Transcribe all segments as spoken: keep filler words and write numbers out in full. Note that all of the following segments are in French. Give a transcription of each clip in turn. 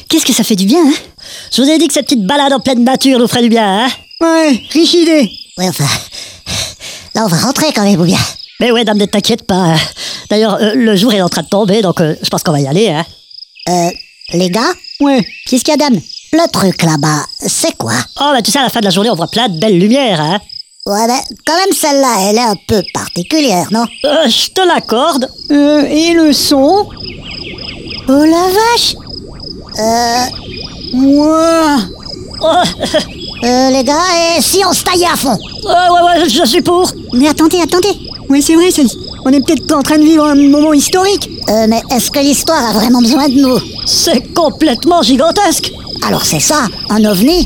qu'est-ce que ça fait du bien, hein? Je vous ai dit que cette petite balade en pleine nature nous ferait du bien, hein? Ouais, riche idée. Ouais, enfin... Là, on va rentrer quand même, ou bien? Mais ouais, dame, ne t'inquiète pas. Hein. D'ailleurs, euh, le jour est en train de tomber, donc euh, je pense qu'on va y aller, hein? Euh, les gars? Ouais. Qu'est-ce qu'il y a, dame? Le truc là-bas, c'est quoi? Oh, bah tu sais, à la fin de la journée, on voit plein de belles lumières, hein? Ouais, mais quand même, celle-là, elle est un peu particulière, non? Euh, je te l'accorde. Euh, et le son? Oh la vache! Euh... Ouah. Oh, Euh, les gars, et si on se taillait à fond? ouais, ouais, ouais, je suis pour. Mais attendez, attendez. Ouais, c'est vrai, ça, on est peut-être en train de vivre un moment historique. Euh, mais est-ce que l'histoire a vraiment besoin de nous? C'est complètement gigantesque. Alors c'est ça, un ovni?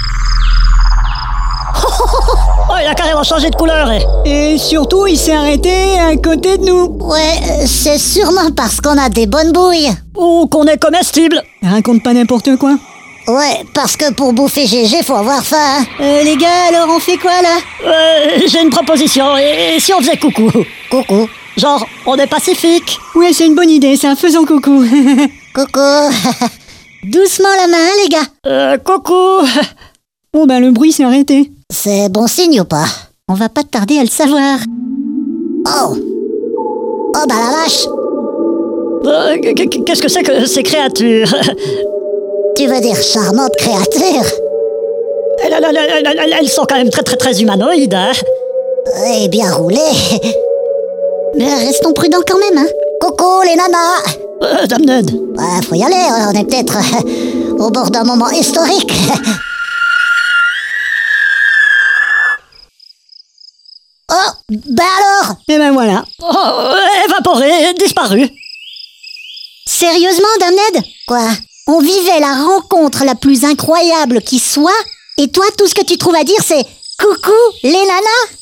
Oh, il a carrément changé de couleur. eh. Et surtout, il s'est arrêté à côté de nous. Ouais, euh, c'est sûrement parce qu'on a des bonnes bouilles. Ou qu'on est comestible. Raconte pas n'importe quoi. Ouais, parce que pour bouffer G G, faut avoir faim, hein. Euh, les gars, alors on fait quoi, là? Euh, j'ai une proposition. Et, et si on faisait coucou? Coucou. Genre, on est pacifique. Ouais, c'est une bonne idée, ça, faisons coucou. Coucou. Doucement la main, les gars. Euh, coucou. Bon, ben, le bruit s'est arrêté. C'est bon signe ou pas? On va pas tarder à le savoir. Oh. Oh bah la vache. Euh, Qu'est-ce que c'est que ces créatures? Tu veux dire charmante créature? elles, elles- elles- elles- elles sont quand même très très très humanoïdes, hein? Et bien roulé. Mais restons prudents quand même, hein. Coucou les nanas. Euh, Dame Ned. Ouais, faut y aller, on est peut-être euh, au bord d'un moment historique. Oh, ben alors? Et ben voilà. Oh, euh, évaporé, disparu. Sérieusement, Dame Ned? Quoi? On vivait la rencontre la plus incroyable qui soit, et toi, tout ce que tu trouves à dire, c'est « Coucou, les nanas !»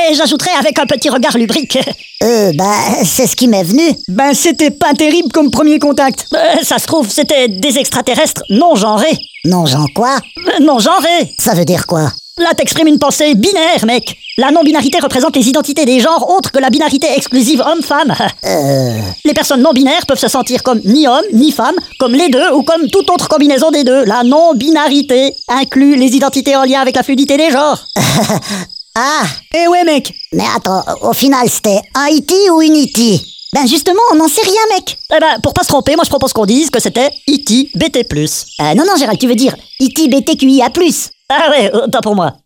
Et j'ajouterais avec un petit regard lubrique. Euh, bah, c'est ce qui m'est venu. Ben, c'était pas terrible comme premier contact. Euh, ça se trouve, c'était des extraterrestres non genrés. Non, Jean, quoi? Euh, Non genrés. Ça veut dire quoi? Là, t'exprimes une pensée binaire, mec. La non-binarité représente les identités des genres autres que la binarité exclusive homme-femme. Euh... Les personnes non-binaires peuvent se sentir comme ni homme, ni femme, comme les deux ou comme toute autre combinaison des deux. La non-binarité inclut les identités en lien avec la fluidité des genres. Ah, Eh ouais, mec. mais attends, au final, c'était un E T ou une E T? Ben, justement, on n'en sait rien, mec. Eh ben, pour pas se tromper, moi je propose qu'on dise que c'était I T B T plus. Euh, non, non, Gérald, tu veux dire E T B T Q I A plus? Ah ouais, autant pour moi.